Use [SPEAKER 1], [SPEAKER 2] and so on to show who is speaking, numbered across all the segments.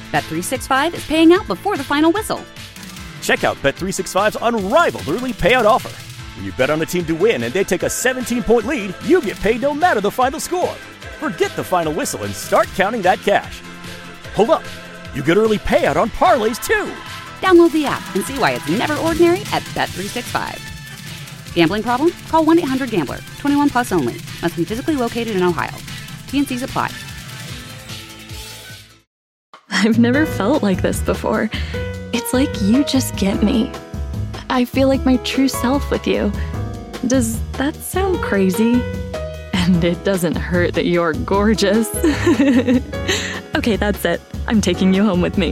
[SPEAKER 1] Bet365 is paying out before the final whistle.
[SPEAKER 2] Check out Bet365's unrivaled early payout offer. When you bet on a team to win and they take a 17-point lead, you get paid no matter the final score. Forget the final whistle and start counting that cash. Hold up. You get early payout on parlays, too.
[SPEAKER 1] Download the app and see why it's never ordinary at Bet365. Gambling problem? Call 1-800-GAMBLER. 21 plus only. Must be physically located in Ohio. T&Cs apply.
[SPEAKER 3] I've never felt like this before. It's like you just get me. I feel like my true self with you. Does that sound crazy? And it doesn't hurt that you're gorgeous. Okay, that's it. I'm taking you home with me.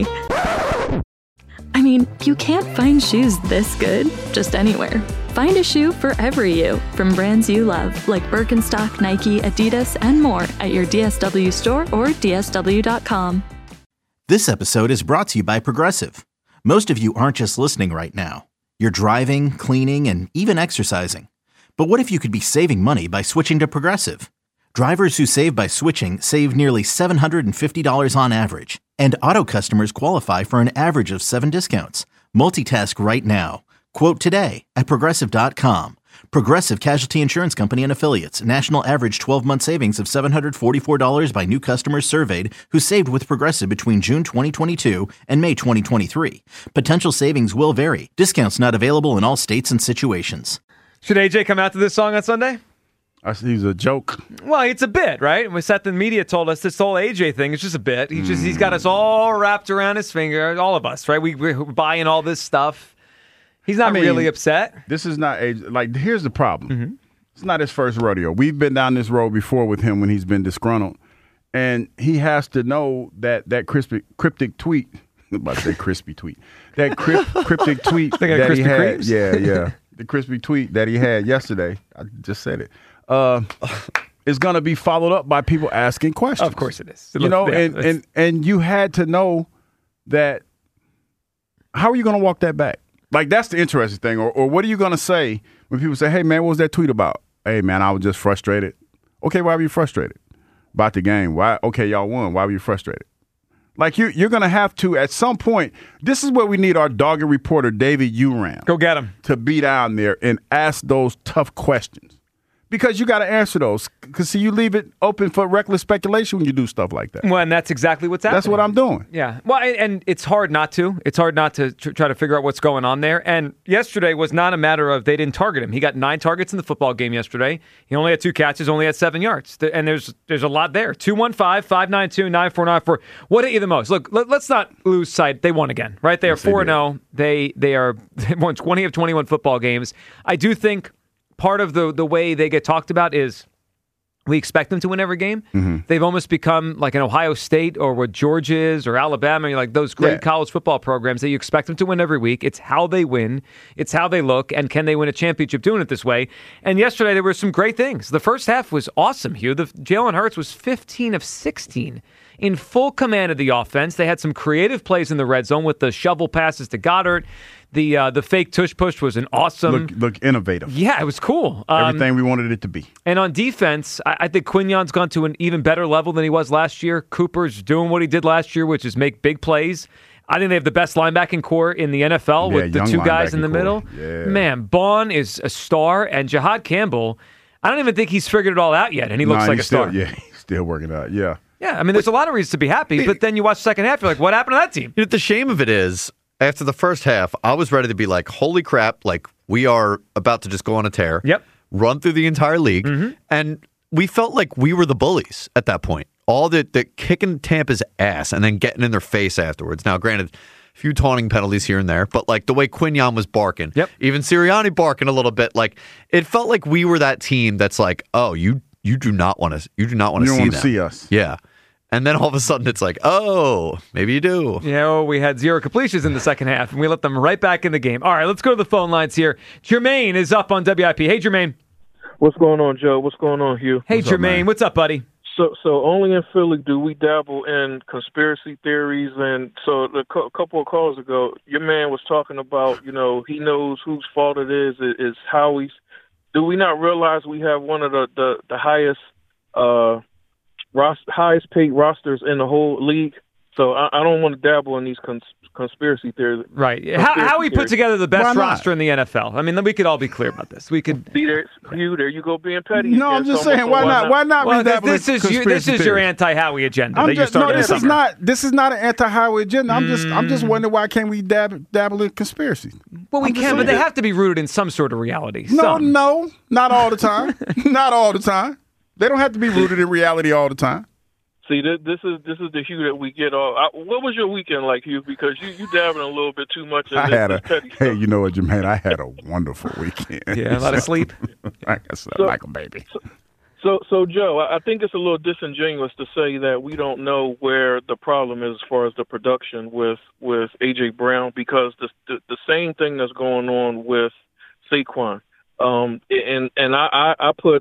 [SPEAKER 3] I mean, you can't find shoes this good just anywhere. Find a shoe for every you from brands you love, like Birkenstock, Nike, Adidas, and more at your DSW store or DSW.com.
[SPEAKER 4] This episode is brought to you by Progressive. Most of you aren't just listening right now. You're driving, cleaning, and even exercising. But what if you could be saving money by switching to Progressive? Drivers who save by switching save nearly $750 on average. And auto customers qualify for an average of 7 discounts. Multitask right now. Quote today at Progressive.com. Progressive Casualty Insurance Company and Affiliates. National average 12-month savings of $744 by new customers surveyed who saved with Progressive between June 2022 and May 2023. Potential savings will vary. Discounts not available in all states and situations.
[SPEAKER 5] Should AJ come out to this song on Sunday?
[SPEAKER 6] I see he's a joke.
[SPEAKER 5] Well, it's a bit, right? We sat the media told us this whole AJ thing is just a bit. He's got us all wrapped around his finger, all of us, right? We're buying all this stuff. He's not really upset.
[SPEAKER 6] This is not AJ. Like, here's the problem. Mm-hmm. It's not his first rodeo. We've been down this road before with him when he's been disgruntled. And he has to know that cryptic tweet, I'm about to say crispy tweet, that cryptic tweet that he had.
[SPEAKER 5] Creams?
[SPEAKER 6] Yeah. The crispy tweet that he had yesterday, I just said it, is going to be followed up by people asking questions.
[SPEAKER 5] Of course it is.
[SPEAKER 6] And you had to know that. How are you going to walk that back? Like, that's the interesting thing. Or what are you going to say when people say, hey, man, what was that tweet about? Hey, man, I was just frustrated. Okay, why were you frustrated? About the game. Why? Okay, y'all won. Why were you frustrated? Like, you're going to have to, at some point, this is where we need our dogged reporter, David Uran.
[SPEAKER 5] Go get him.
[SPEAKER 6] To be down there and ask those tough questions. Because you got to answer those. Because, see, you leave it open for reckless speculation when you do stuff like that.
[SPEAKER 5] Well, and that's exactly what's happening.
[SPEAKER 6] That's what I'm doing.
[SPEAKER 5] Yeah. Well, and it's hard not to. It's hard not to try to figure out what's going on there. And yesterday was not a matter of they didn't target him. He got 9 targets in the football game yesterday. He only had 2 catches, only had 7 yards. And there's a lot there. 215-592-9494. What hit you the most? Look, let's not lose sight. They won again, right? They are 4-0. They won 20 of 21 football games. I do think part of the way they get talked about is we expect them to win every game. Mm-hmm. They've almost become like an Ohio State or what Georgia is or Alabama, like those great college football programs that you expect them to win every week. It's how they win. It's how they look. And can they win a championship doing it this way? And yesterday there were some great things. The first half was awesome, Hugh. Jalen Hurts was 15 of 16 in full command of the offense. They had some creative plays in the red zone with the shovel passes to Goddard. The fake tush push was an awesome...
[SPEAKER 6] Look innovative.
[SPEAKER 5] Yeah, it was cool.
[SPEAKER 6] Everything we wanted it to be.
[SPEAKER 5] And on defense, I think Quignon's gone to an even better level than he was last year. Cooper's doing what he did last year, which is make big plays. I think they have the best linebacking core in the NFL with the 2 guys in the middle.
[SPEAKER 6] Yeah.
[SPEAKER 5] Man, Bond is a star, and Jahad Campbell, I don't even think he's figured it all out yet, and he looks like a star.
[SPEAKER 6] Yeah, he's still working out, yeah.
[SPEAKER 5] Yeah, I mean, there's a lot of reasons to be happy, but then you watch the second half, you're like, what happened to that team?
[SPEAKER 7] The shame of it is, after the first half, I was ready to be like, holy crap, like we are about to just go on a tear.
[SPEAKER 5] Yep.
[SPEAKER 7] Run through the entire league. Mm-hmm. And we felt like we were the bullies at that point. All the kicking Tampa's ass and then getting in their face afterwards. Now, granted, a few taunting penalties here and there, but like the way Quignon was barking, even Sirianni barking a little bit, like it felt like we were that team that's like, oh, you do not want to see them.
[SPEAKER 6] You don't want to see us.
[SPEAKER 7] Yeah. And then all of a sudden it's like, oh, maybe you do.
[SPEAKER 5] Yeah, well, we had 0 completions in the second half, and we let them right back in the game. All right, let's go to the phone lines here. Jermaine is up on WIP. Hey, Jermaine.
[SPEAKER 8] What's going on, Joe? What's going on, Hugh?
[SPEAKER 5] Hey, Jermaine. What's up, buddy?
[SPEAKER 8] So only in Philly do we dabble in conspiracy theories. And so a couple of calls ago, your man was talking about, he knows whose fault it is Howie's. Do we not realize we have one of the highest highest paid rosters in the whole league? So I don't want to dabble in these conspiracy theories.
[SPEAKER 5] Right. How we put together the best roster in the NFL? I mean, we could all be clear about this. We could.
[SPEAKER 8] See, there you go being petty.
[SPEAKER 6] No, I'm just saying, why not? Why not?
[SPEAKER 5] Well, this is your anti-Howie agenda.
[SPEAKER 6] This is not an anti-Howie agenda. I'm just wondering why can't we dabble in conspiracy?
[SPEAKER 5] Well, we can, but they have to be rooted in some sort of reality.
[SPEAKER 6] No, not all the time. Not all the time. They don't have to be rooted in reality all the time.
[SPEAKER 8] See, this is the Hugh that we get all. What was your weekend like, Hugh? Because you dabbling a little bit too much.
[SPEAKER 6] Hey, you know what, Jermaine? I had a wonderful weekend.
[SPEAKER 5] Yeah, a lot of sleep.
[SPEAKER 6] Like a baby.
[SPEAKER 8] So, Joe, I think it's a little disingenuous to say that we don't know where the problem is as far as the production with A.J. Brown, because the same thing that's going on with Saquon. And I put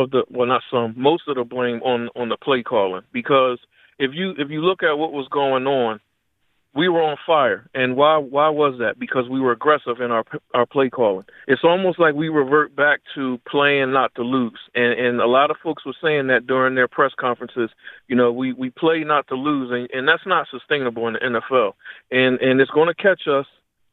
[SPEAKER 8] most of the blame on the play calling, because if you look at what was going on, we were on fire. And why was that? Because we were aggressive in our play calling. It's almost like we revert back to playing not to lose. And a lot of folks were saying that during their press conferences. You know, we play not to lose, and that's not sustainable in the NFL. And it's going to catch us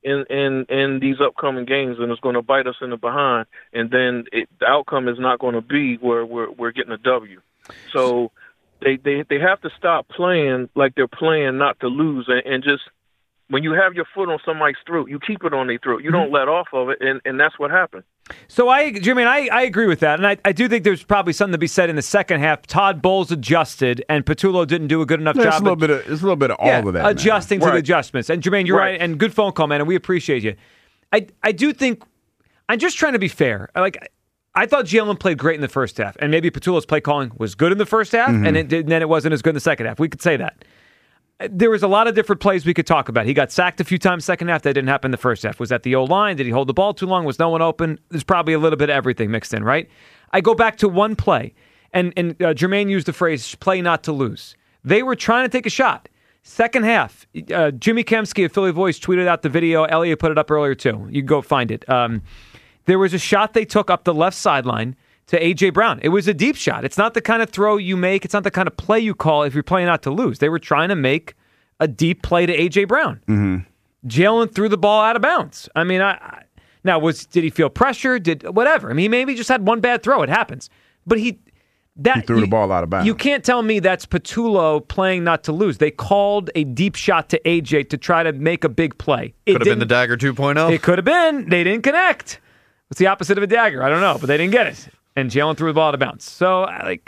[SPEAKER 8] in these upcoming games, and it's going to bite us in the behind, and then the outcome is not going to be where we're getting a W. So they have to stop playing like they're playing not to lose, and just when you have your foot on somebody's throat, you keep it on their throat. You don't let off of it, and that's what happened. So,
[SPEAKER 5] Jermaine, I agree with that, and I do think there's probably something to be said in the second half. Todd Bowles adjusted, and Patullo didn't do a good enough job. It's a
[SPEAKER 6] little bit of all of that,
[SPEAKER 5] adjusting to the adjustments. And Jermaine, you're right, and good phone call, man, and we appreciate you. I do think I'm just trying to be fair. I thought Jalen played great in the first half, and maybe Patullo's play calling was good in the first half, and then it wasn't as good in the second half. We could say that. There was a lot of different plays we could talk about. He got sacked a few times second half. That didn't happen in the first half. Was that the O-line? Did he hold the ball too long? Was no one open? There's probably a little bit of everything mixed in, right? I go back to one play, and Jermaine used the phrase, play not to lose. They were trying to take a shot. Second half, Jimmy Kemsky of Philly Voice tweeted out the video. Elliot put it up earlier, too. You can go find it. There was a shot they took up the left sideline to A.J. Brown. It was a deep shot. It's not the kind of throw you make. It's not the kind of play you call if you're playing not to lose. They were trying to make a deep play to A.J. Brown. Jalen threw the ball out of bounds. I mean, did he feel pressure? Whatever. I mean, he maybe just had one bad throw. It happens. But he threw the ball out of bounds. You can't tell me that's Patullo playing not to lose. They called a deep shot to A.J. to try to make a big play.
[SPEAKER 7] Could have been the dagger 2.0.
[SPEAKER 5] It could have been. They didn't connect. What's the opposite of a dagger? I don't know, but they didn't get it. And Jalen threw the ball out of bounds. So,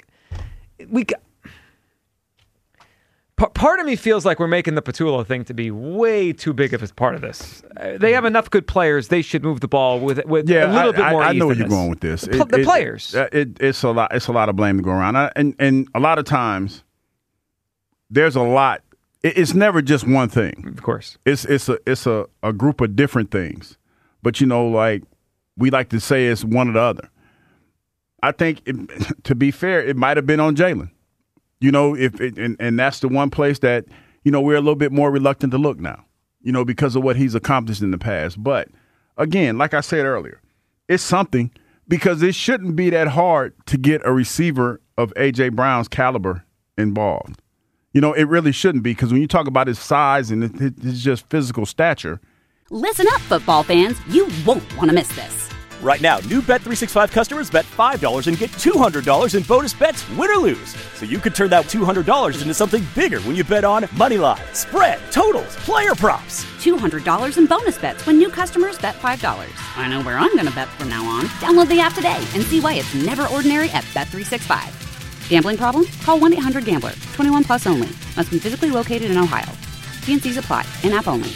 [SPEAKER 5] part of me feels like we're making the Patullo thing to be way too big of a part of this. They have enough good players. They should move the ball with a little bit more.
[SPEAKER 6] I know where you're going with this.
[SPEAKER 5] The players.
[SPEAKER 6] It's a lot. It's a lot of blame to go around, and a lot of times there's a lot. It's never just one thing.
[SPEAKER 5] Of course,
[SPEAKER 6] it's a group of different things. But like we like to say, it's one or the other. I think, to be fair, it might have been on Jalen. And that's the one place that, we're a little bit more reluctant to look now, because of what he's accomplished in the past. But again, like I said earlier, it's something, because it shouldn't be that hard to get a receiver of A.J. Brown's caliber involved. It really shouldn't be, because when you talk about his size and his just physical stature.
[SPEAKER 1] Listen up, football fans. You won't want to miss this.
[SPEAKER 2] Right now, new Bet365 customers bet $5 and get $200 in bonus bets, win or lose. So you could turn that $200 into something bigger when you bet on moneyline, spread, totals, player props.
[SPEAKER 1] $200 in bonus bets when new customers bet $5. I know where I'm going to bet from now on. Download the app today and see why it's never ordinary at Bet365. Gambling problem? Call 1-800-GAMBLER. 21 plus only. Must be physically located in Ohio. T&Cs apply. In-app only.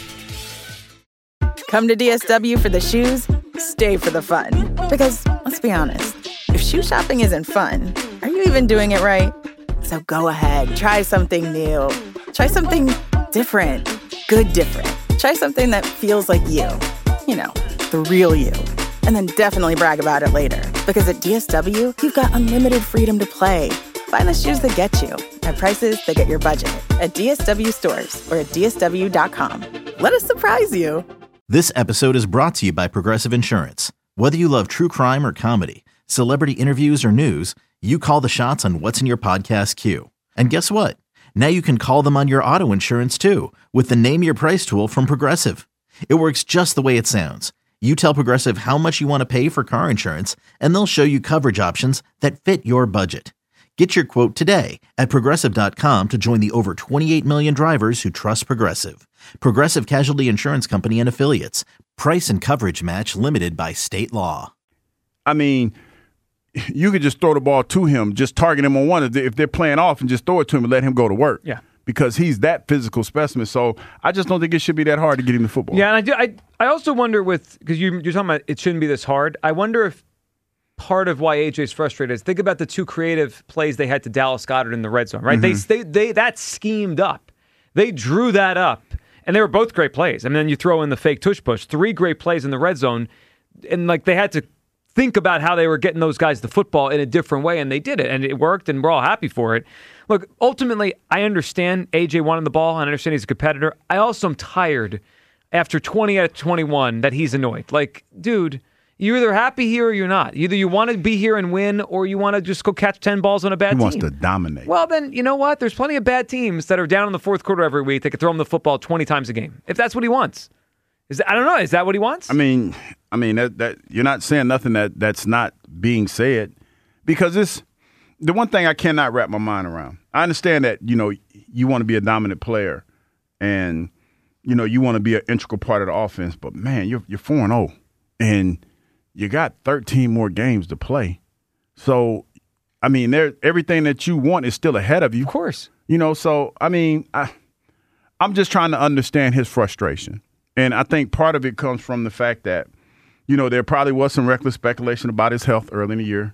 [SPEAKER 9] Come to DSW for the shoes, stay for the fun. Because, let's be honest, if shoe shopping isn't fun, are you even doing it right? So go ahead, try something new. Try something different. Good different. Try something that feels like you. The real you. And then definitely brag about it later. Because at DSW, you've got unlimited freedom to play. Find the shoes that get you at prices that get your budget at DSW stores or at DSW.com. Let us surprise you.
[SPEAKER 4] This episode is brought to you by Progressive Insurance. Whether you love true crime or comedy, celebrity interviews or news, you call the shots on what's in your podcast queue. And guess what? Now you can call them on your auto insurance too with the Name Your Price tool from Progressive. It works just the way it sounds. You tell Progressive how much you want to pay for car insurance, and they'll show you coverage options that fit your budget. Get your quote today at Progressive.com to join the over 28 million drivers who trust Progressive. Progressive Casualty Insurance Company and Affiliates. Price and coverage match limited by state law.
[SPEAKER 6] I mean, you could just throw the ball to him, just target him on one if they're playing off and just throw it to him and let him go to work.
[SPEAKER 5] Yeah.
[SPEAKER 6] Because he's that physical specimen. So I just don't think it should be that hard to get him the football.
[SPEAKER 5] Yeah, and I also wonder because you're talking about it shouldn't be this hard. I wonder if part of why AJ's frustrated is think about the two creative plays they had to Dallas Goedert in the red zone, right? Mm-hmm. They that schemed up. They drew that up, and they were both great plays. And then you throw in the fake tush push, 3 great plays in the red zone, and like they had to think about how they were getting those guys the football in a different way, and they did it, and it worked, and we're all happy for it. Look, ultimately, I understand AJ wanting the ball, and I understand he's a competitor. I also am tired after 20 out of 21 that he's annoyed. Like, dude, you're either happy here or you're not. Either you want to be here and win, or you want to just go catch 10 balls on a bad team.
[SPEAKER 6] He wants to dominate.
[SPEAKER 5] Well, then, you know what? There's plenty of bad teams that are down in the fourth quarter every week that can throw him the football 20 times a game. If that's what he wants. I don't know. Is that what he wants?
[SPEAKER 6] I mean, that you're not saying nothing that's not being said, because it's the one thing I cannot wrap my mind around. I understand that, you want to be a dominant player and, you want to be an integral part of the offense, but man, you're 4-0 and you got 13 more games to play. So, I mean, everything that you want is still ahead of you.
[SPEAKER 5] Of course.
[SPEAKER 6] So, I mean, I'm just trying to understand his frustration. And I think part of it comes from the fact that, there probably was some reckless speculation about his health early in the year,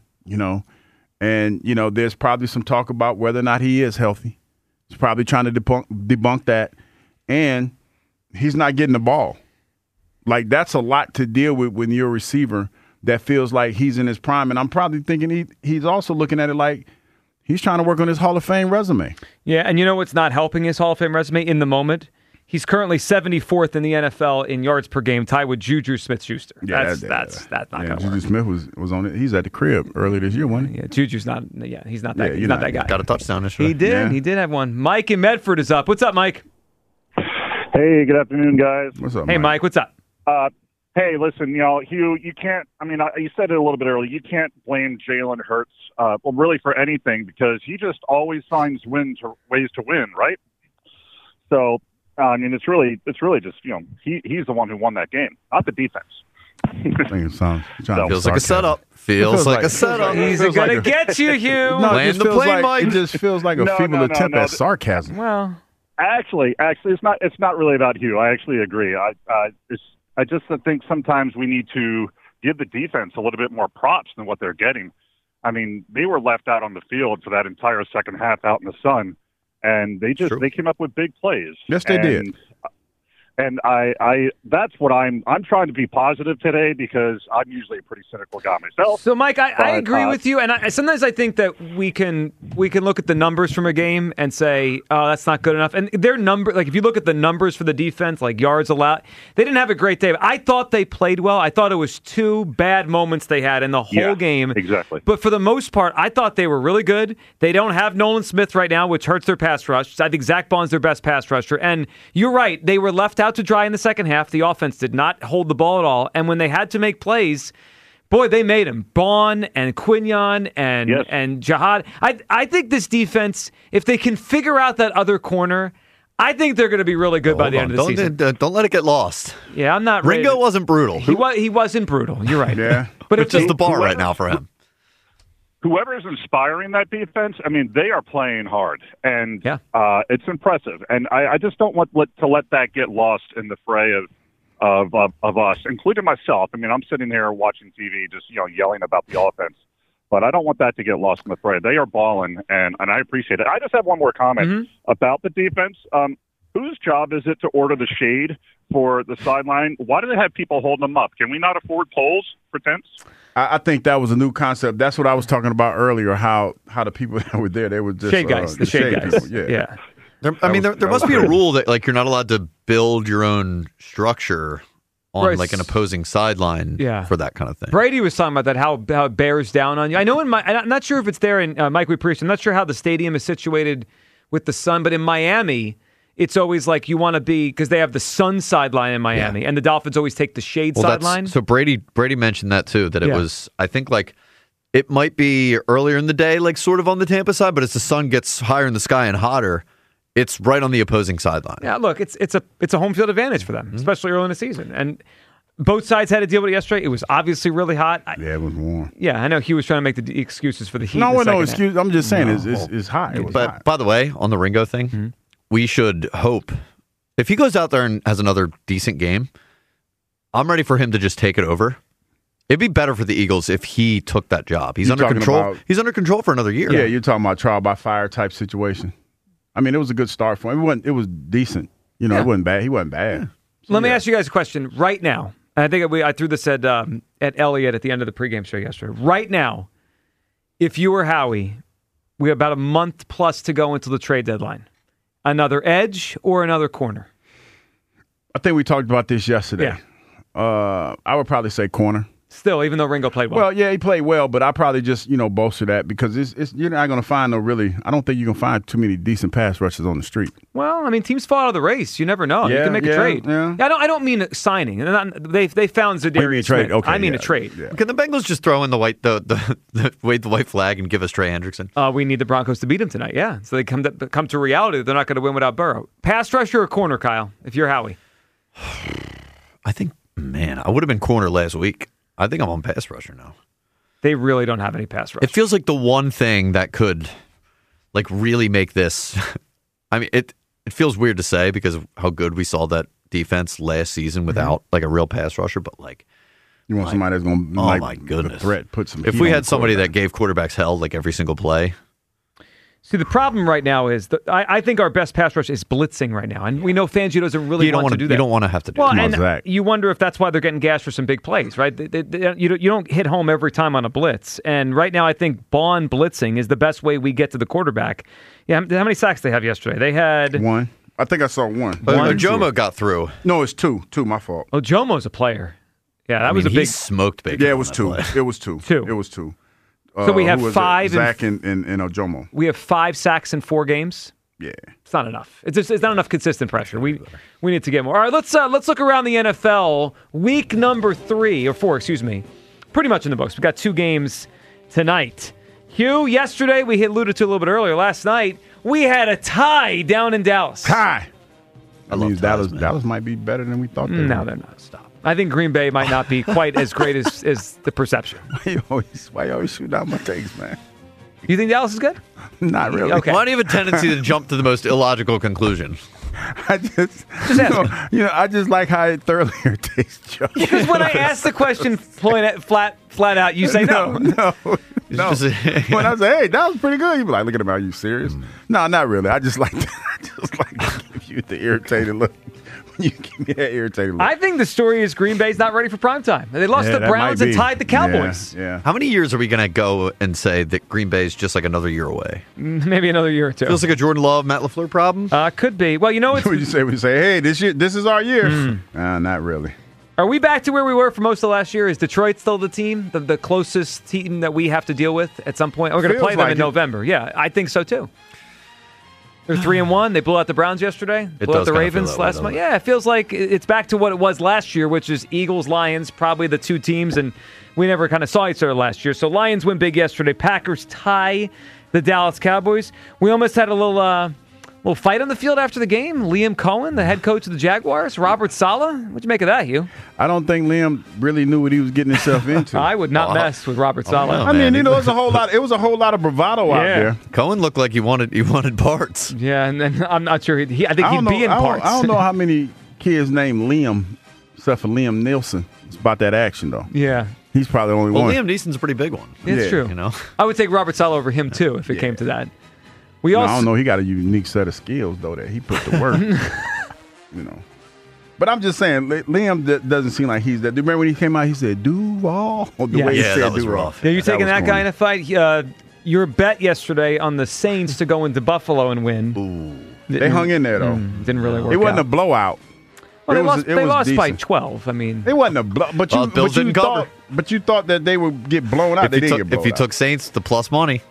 [SPEAKER 6] and, there's probably some talk about whether or not he is healthy. He's probably trying to debunk that. And he's not getting the ball. Like, that's a lot to deal with when you're a receiver that feels like he's in his prime. And I'm probably thinking he's also looking at it like he's trying to work on his Hall of Fame resume.
[SPEAKER 5] Yeah, and you know what's not helping his Hall of Fame resume in the moment? He's currently 74th in the NFL in yards per game, tied with Juju Smith-Schuster.
[SPEAKER 6] Yeah,
[SPEAKER 5] that's not going to work.
[SPEAKER 6] Juju Smith was on it. He's at the crib earlier this year, wasn't he?
[SPEAKER 5] Yeah, Juju's not. Yeah, he's not that. He's not that guy.
[SPEAKER 7] Got a touchdown yesterday.
[SPEAKER 5] He did. Yeah. He did have one. Mike in Medford is up. What's up, Mike?
[SPEAKER 10] Hey, good afternoon, guys.
[SPEAKER 6] What's up,
[SPEAKER 5] Hey, Mike. What's up?
[SPEAKER 10] Hey, listen, Hugh, you can't. I mean, you said it a little bit earlier. You can't blame Jalen Hurts, really for anything because he just always finds ways to win, right? So. I mean, it's really just he's the one who won that game, not the defense.
[SPEAKER 7] Feels like a setup. Feels like a setup.
[SPEAKER 5] He's going to get you, Hugh.
[SPEAKER 6] No,
[SPEAKER 7] Land the plane, Mike.
[SPEAKER 6] It just feels like a feeble attempt at sarcasm.
[SPEAKER 5] Well,
[SPEAKER 10] actually, it's not really about Hugh. I actually agree. I just think sometimes we need to give the defense a little bit more props than what they're getting. I mean, they were left out on the field for that entire second half out in the sun. And they came up with big plays.
[SPEAKER 6] Yes, they did.
[SPEAKER 10] And that's what I'm trying to be positive today because I'm usually a pretty cynical guy myself.
[SPEAKER 5] So, Mike, I agree with you, and sometimes I think that we can look at the numbers from a game and say, oh, that's not good enough. And their number, like if you look at the numbers for the defense, like yards allowed, they didn't have a great day. I thought they played well. I thought it was 2 bad moments they had in the whole game.
[SPEAKER 10] Exactly.
[SPEAKER 5] But for the most part, I thought they were really good. They don't have Nolan Smith right now, which hurts their pass rush. I think Zach Bond's their best pass rusher. And you're right, they were left out to dry in the second half. The offense did not hold the ball at all. And when they had to make plays, boy, they made them. Bond and Quinion and Jihad. I think this defense, if they can figure out that other corner, I think they're going to be really good by the end of the season.
[SPEAKER 7] Don't let it get lost.
[SPEAKER 5] Yeah, I'm not
[SPEAKER 7] Ringo wasn't brutal.
[SPEAKER 5] He wasn't brutal. You're right.
[SPEAKER 6] Yeah.
[SPEAKER 5] But
[SPEAKER 7] it's just the bar right now for him.
[SPEAKER 10] Whoever is inspiring that defense, I mean, they are playing hard, and it's impressive. And I just don't want to let that get lost in the fray of us, including myself. I mean, I'm sitting here watching TV, just yelling about the offense, but I don't want that to get lost in the fray. They are balling, and I appreciate it. I just have one more comment about the defense. Whose job is it to order the shade for the sideline? Why do they have people holding them up? Can we not afford poles for tents?
[SPEAKER 6] I think that was a new concept. That's what I was talking about earlier, how the people that were there, they were just
[SPEAKER 5] shade guys, the shade guys.
[SPEAKER 6] People. Yeah.
[SPEAKER 7] There must be a rule that like you're not allowed to build your own structure on like an opposing sideline for that kind of thing.
[SPEAKER 5] Brady was talking about that, how it bears down on you. I know I'm not sure if it's there in Mike, we preached. I'm not sure how the stadium is situated with the sun. But in Miami, it's always like you want to be, because they have the sun sideline in Miami, and the Dolphins always take the shade sideline.
[SPEAKER 7] So Brady mentioned that too, that it was, I think, like, it might be earlier in the day, like sort of on the Tampa side, but as the sun gets higher in the sky and hotter, it's right on the opposing sideline.
[SPEAKER 5] Yeah, look, it's a home field advantage for them, especially early in the season. And both sides had to deal with it yesterday. It was obviously really hot.
[SPEAKER 6] Yeah, it was warm.
[SPEAKER 5] Yeah, I know he was trying to make the excuses for the heat.
[SPEAKER 6] No excuse. I'm just saying it's hot. It was
[SPEAKER 7] but
[SPEAKER 6] hot.
[SPEAKER 7] By the way, on the Ringo thing, we should hope if he goes out there and has another decent game, I'm ready for him to just take it over. It'd be better for the Eagles if he took that job. He's under control. He's under control for another year.
[SPEAKER 6] Yeah, you're talking about trial by fire type situation. I mean, it was a good start for him. It was decent. It wasn't bad. He wasn't bad. So,
[SPEAKER 5] Let me ask you guys a question right now. I think I threw this at Elliott at the end of the pregame show yesterday. Right now, if you were Howie, we have about a month plus to go until the trade deadline. Another edge or another corner?
[SPEAKER 6] I think we talked about this yesterday.
[SPEAKER 5] Yeah.
[SPEAKER 6] I would probably say corner.
[SPEAKER 5] Still, even though Ringo played well.
[SPEAKER 6] Well, yeah, he played well, but I probably just bolster that because you're not going to find I don't think you're going to find too many decent pass rushers on the street.
[SPEAKER 5] Well, I mean, teams fall out of the race. You never know. You can make a trade.
[SPEAKER 6] Yeah.
[SPEAKER 5] I don't mean signing. They found Zadarius Smith.
[SPEAKER 6] Okay,
[SPEAKER 5] I mean a trade.
[SPEAKER 6] Yeah.
[SPEAKER 7] Can the Bengals just throw in the wave the white flag and give us Trey Hendrickson?
[SPEAKER 5] We need the Broncos to beat him tonight. Yeah, so they come to reality that they're not going to win without Burrow. Pass rusher or corner, Kyle? If you're Howie,
[SPEAKER 7] I think, man, I would have been corner last week. I think I'm on pass rusher now.
[SPEAKER 5] They really don't have any pass rush.
[SPEAKER 7] It feels like the one thing that could, like, really make this. I mean, it feels weird to say because of how good we saw that defense last season without like a real pass rusher, but like.
[SPEAKER 6] You want somebody that's going to,
[SPEAKER 7] my goodness,
[SPEAKER 6] threat, put some.
[SPEAKER 7] If we had somebody that gave quarterbacks hell like every single play.
[SPEAKER 5] See, the problem right now is that I think our best pass rush is blitzing right now, and we know Fangio doesn't really want to do that.
[SPEAKER 7] You don't want to have to do
[SPEAKER 5] that.
[SPEAKER 7] Well,
[SPEAKER 5] you wonder if that's why they're getting gashed for some big plays, right? You don't hit home every time on a blitz, and right now I think Bond blitzing is the best way we get to the quarterback. Yeah, how many sacks they have yesterday? They had
[SPEAKER 6] one. I think I saw one.
[SPEAKER 7] Jomo got through.
[SPEAKER 6] No, it's two. Two, my fault.
[SPEAKER 5] Oh, Jomo's a player. Yeah, that was a big
[SPEAKER 7] smoked Baker.
[SPEAKER 6] Yeah, it was two. It was two.
[SPEAKER 5] It
[SPEAKER 6] was two.
[SPEAKER 5] So we have five.
[SPEAKER 6] Zach and Ojomo.
[SPEAKER 5] We have 5 sacks in 4 games.
[SPEAKER 6] Yeah,
[SPEAKER 5] it's not enough. It's not enough consistent pressure. We need to get more. All right, let's look around the NFL. Week number 3 or 4, excuse me. Pretty much in the books. We got 2 games tonight. Hugh, yesterday we alluded to a little bit earlier. Last night we had a tie down in Dallas.
[SPEAKER 6] Tie.
[SPEAKER 7] I love
[SPEAKER 6] Dallas.
[SPEAKER 7] ties, man.
[SPEAKER 6] Dallas might be better than we thought.
[SPEAKER 5] No, they're not. Stop. I think Green Bay might not be quite as great as the perception.
[SPEAKER 6] Why you always shoot out my takes, man?
[SPEAKER 5] You think Dallas is good?
[SPEAKER 6] Not really.
[SPEAKER 5] Okay.
[SPEAKER 7] Why do you have a tendency to jump to the most illogical conclusion?
[SPEAKER 6] I just like how it thoroughly irritates Joe.
[SPEAKER 5] Because when I ask the question flat out, you say no.
[SPEAKER 6] No. When I say, hey, that was pretty good, you be like, look at him, are you serious? No, not really. I just like to give you the irritated look. You give me that irritated look.
[SPEAKER 5] I think the story is Green Bay's not ready for primetime. They lost the Browns and tied the Cowboys.
[SPEAKER 6] Yeah.
[SPEAKER 7] How many years are we going to go and say that Green Bay is just like another year away?
[SPEAKER 5] Maybe another year or 2.
[SPEAKER 7] Feels like a Jordan Love, Matt LaFleur problem?
[SPEAKER 5] Could be. Well, it's...
[SPEAKER 6] We say, hey, this is our year. Not really.
[SPEAKER 5] Are we back to where we were for most of last year? Is Detroit still the team, the closest team that we have to deal with at some point? We're going to play them in November. Yeah, I think so too. They're 3-1. They blew out the Browns yesterday. Blew out the Ravens last month. Yeah, it feels like it's back to what it was last year, which is Eagles, Lions, probably the 2 teams, and we never kind of saw each other last year. So Lions win big yesterday. Packers tie the Dallas Cowboys. We almost had a little fight on the field after the game. Liam Cohen, the head coach of the Jaguars, Robert Saleh. What'd you make of that, Hugh?
[SPEAKER 6] I don't think Liam really knew what he was getting himself into.
[SPEAKER 5] I would not mess with Robert Saleh.
[SPEAKER 6] I mean, it was a whole lot of bravado out there.
[SPEAKER 7] Cohen looked like he wanted parts.
[SPEAKER 5] Yeah, and then I'm not sure. I think he'd be in parts.
[SPEAKER 6] I don't know how many kids named Liam, except for Liam Nielsen. It's about that action, though.
[SPEAKER 5] Yeah.
[SPEAKER 6] He's probably the only one.
[SPEAKER 7] Liam Neeson's a pretty big one.
[SPEAKER 5] It's true. I would take Robert Saleh over him, too, if it came to that. I
[SPEAKER 6] don't know. He got a unique set of skills, though, that he put to work. But I'm just saying, Liam doesn't seem like he's that. Remember when he came out, he said, Duval?
[SPEAKER 7] That was rough.
[SPEAKER 5] Yeah, you're taking that guy in a fight? Your bet yesterday on the Saints to go into Buffalo and win.
[SPEAKER 6] Ooh. They hung in there, though.
[SPEAKER 5] Didn't really work out.
[SPEAKER 6] It wasn't a blowout.
[SPEAKER 5] Well, they lost by 12. I mean,
[SPEAKER 6] it wasn't a blow. But you thought that they would get blown out. They didn't get blown out.
[SPEAKER 7] If you took Saints, the plus money.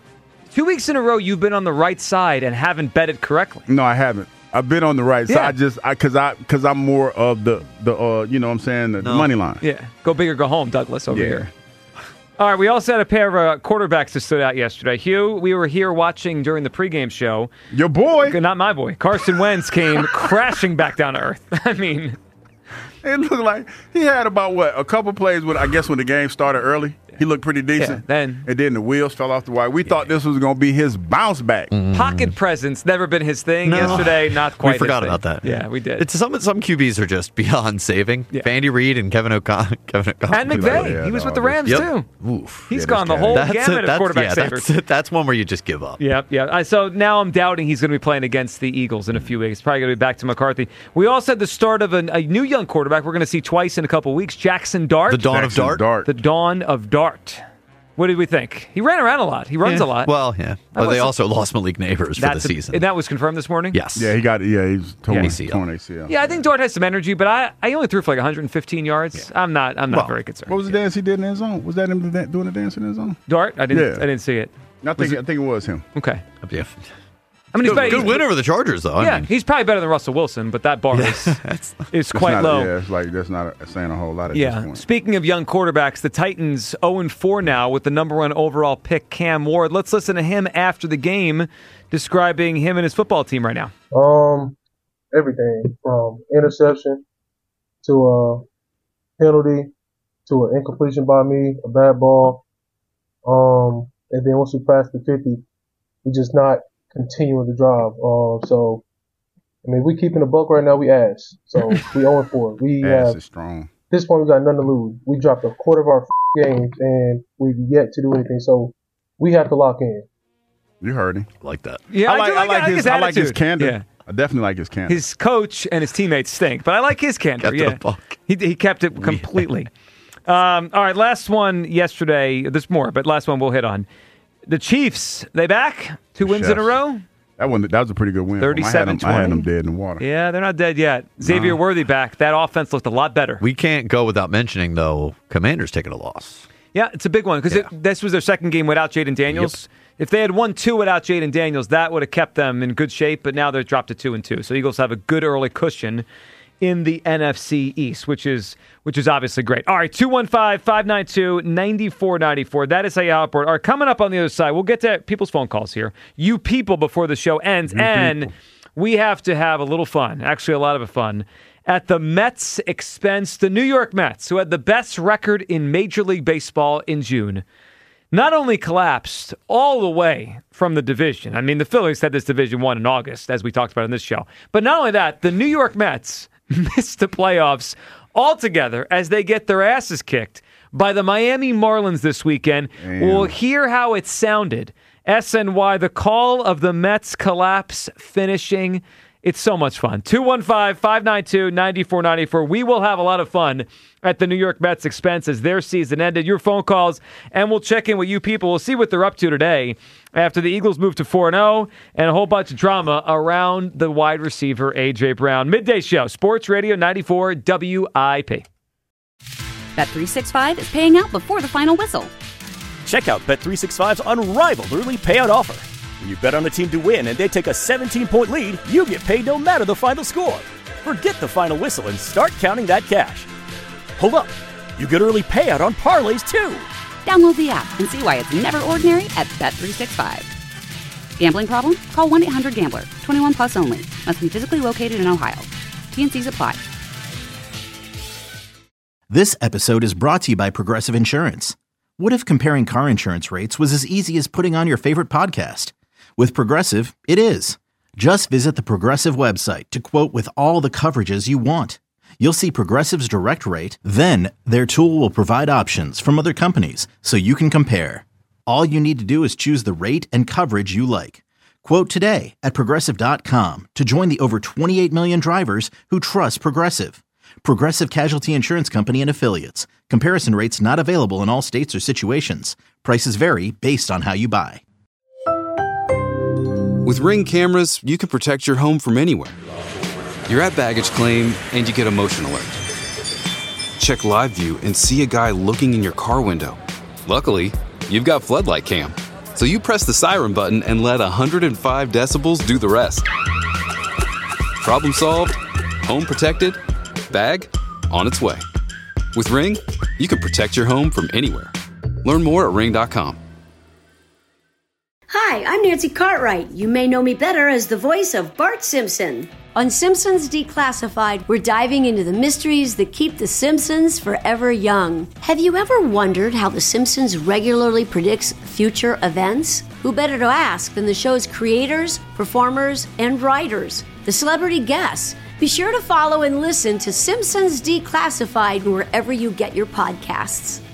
[SPEAKER 5] 2 weeks in a row you've been on the right side and haven't bet it correctly.
[SPEAKER 6] No, I haven't. I've been on the right side. Because I'm more of the you know what I'm saying, the money line.
[SPEAKER 5] Yeah. Go big or go home, Douglas, over here. All right, we also had a pair of quarterbacks that stood out yesterday. Hugh, we were here watching during the pregame show.
[SPEAKER 6] Your boy.
[SPEAKER 5] Not my boy. Carson Wentz came crashing back down to earth. I mean,
[SPEAKER 6] it looked like he had about, a couple plays when the game started early. He looked pretty decent.
[SPEAKER 5] Yeah,
[SPEAKER 6] and then the wheels fell off the wire. We thought this was going to be his bounce back.
[SPEAKER 5] Pocket presence, never been his thing. Yesterday, not quite.
[SPEAKER 7] We forgot
[SPEAKER 5] his thing.
[SPEAKER 7] about that.
[SPEAKER 5] Yeah, we did.
[SPEAKER 7] It's some QBs are just beyond saving. Yeah. Andy Reid and Kevin O'Connell.
[SPEAKER 5] And McVay. He was with the Rams, too.
[SPEAKER 7] Oof.
[SPEAKER 5] He's gone the whole gamut of quarterback savers.
[SPEAKER 7] That's one where you just give up.
[SPEAKER 5] Yeah. So now I'm doubting he's going to be playing against the Eagles in a few weeks. Probably going to be back to McCarthy. We also had the start of a new young quarterback we're going to see twice in a couple weeks, Jackson Dart.
[SPEAKER 7] The dawn of Dart.
[SPEAKER 5] The dawn of Dart. What did we think? He ran around a lot. He runs a lot.
[SPEAKER 7] Well, yeah. But they also lost Malik Neighbors for the season.
[SPEAKER 5] And that was confirmed this morning?
[SPEAKER 7] Yes.
[SPEAKER 6] Yeah, he's torn ACL.
[SPEAKER 5] Yeah, I think Dart has some energy, but I only threw for like 115 yards. Yeah. I'm not very concerned.
[SPEAKER 6] What was the dance he did in his zone? Was that him doing the dance in his zone?
[SPEAKER 5] Dart? I didn't see it.
[SPEAKER 6] I think it was him.
[SPEAKER 5] Okay.
[SPEAKER 7] Yeah.
[SPEAKER 5] I mean,
[SPEAKER 7] good win over the Chargers, though.
[SPEAKER 5] Yeah, he's probably better than Russell Wilson, but that bar is quite low.
[SPEAKER 6] Yeah, it's like that's not saying a whole lot at this point.
[SPEAKER 5] Speaking of young quarterbacks, the Titans 0-4 now with the number 1 overall pick, Cam Ward. Let's listen to him after the game, describing him and his football team right now.
[SPEAKER 11] Everything from interception to a penalty to an incompletion by me, a bad ball, and then once we pass the 50, we just not continuing the drive. So, I mean, we keeping the buck right now. We ass. So we 0-4. We
[SPEAKER 6] ass is strong.
[SPEAKER 11] At this point, we got nothing to lose. We dropped a quarter of our games, and we've yet to do anything. So we have to lock in.
[SPEAKER 6] You heard him.
[SPEAKER 7] I like that.
[SPEAKER 5] Yeah,
[SPEAKER 6] I like his candor.
[SPEAKER 5] Yeah.
[SPEAKER 6] I definitely like his candor.
[SPEAKER 5] His coach and his teammates stink, but I like his candor. He kept it completely. All right, last one yesterday. There's more, but last one we'll hit on. The Chiefs, they back? 2 wins in a row?
[SPEAKER 6] That was a pretty good win.
[SPEAKER 5] 37-20.
[SPEAKER 6] I had them dead in the water.
[SPEAKER 5] Yeah, they're not dead yet. Xavier Worthy back. That offense looked a lot better.
[SPEAKER 7] We can't go without mentioning, though, Commanders taking a loss.
[SPEAKER 5] Yeah, it's a big one because this was their second game without Jaden Daniels. Yep. If they had won 2 without Jaden Daniels, that would have kept them in good shape, but now they're dropped to 2-2. So Eagles have a good early cushion in the NFC East, which is obviously great. All right, 215-592-9494. That is how you outboard. All right, coming up on the other side, we'll get to people's phone calls here. You people before the show ends, and we have to have a little fun, actually a lot of fun, at the Mets' expense. The New York Mets, who had the best record in Major League Baseball in June, not only collapsed all the way from the division. I mean, the Phillies had this division won in August, as we talked about in this show. But not only that, the New York Mets missed the playoffs altogether as they get their asses kicked by the Miami Marlins this weekend. Damn. We'll hear how it sounded. SNY, the call of the Mets collapse finishing. It's so much fun. 215-592-9494. We will have a lot of fun at the New York Mets' expense as their season ended. Your phone calls, and we'll check in with you people. We'll see what they're up to today after the Eagles move to 4-0 and a whole bunch of drama around the wide receiver, A.J. Brown. Midday Show, Sports Radio 94 WIP.
[SPEAKER 1] Bet365 is paying out before the final whistle.
[SPEAKER 2] Check out Bet365's unrivaled early payout offer. When you bet on a team to win and they take a 17-point lead, you get paid no matter the final score. Forget the final whistle and start counting that cash. Hold up. You get early payout on parlays, too.
[SPEAKER 1] Download the app and see why it's never ordinary at Bet365. Gambling problem? Call 1-800-GAMBLER. 21 plus only. Must be physically located in Ohio. T&Cs apply.
[SPEAKER 4] This episode is brought to you by Progressive Insurance. What if comparing car insurance rates was as easy as putting on your favorite podcast? With Progressive, it is. Just visit the Progressive website to quote with all the coverages you want. You'll see Progressive's direct rate, then their tool will provide options from other companies so you can compare. All you need to do is choose the rate and coverage you like. Quote today at Progressive.com to join the over 28 million drivers who trust Progressive. Progressive Casualty Insurance Company and Affiliates. Comparison rates not available in all states or situations. Prices vary based on how you buy.
[SPEAKER 12] With Ring cameras, you can protect your home from anywhere. You're at baggage claim and you get a motion alert. Check live view and see a guy looking in your car window. Luckily, you've got Floodlight Cam. So you press the siren button and let 105 decibels do the rest. Problem solved. Home protected. Bag on its way. With Ring, you can protect your home from anywhere. Learn more at ring.com.
[SPEAKER 13] Hi, I'm Nancy Cartwright. You may know me better as the voice of Bart Simpson. On Simpsons Declassified, we're diving into the mysteries that keep The Simpsons forever young. Have you ever wondered how The Simpsons regularly predicts future events? Who better to ask than the show's creators, performers, and writers, the celebrity guests? Be sure to follow and listen to Simpsons Declassified wherever you get your podcasts.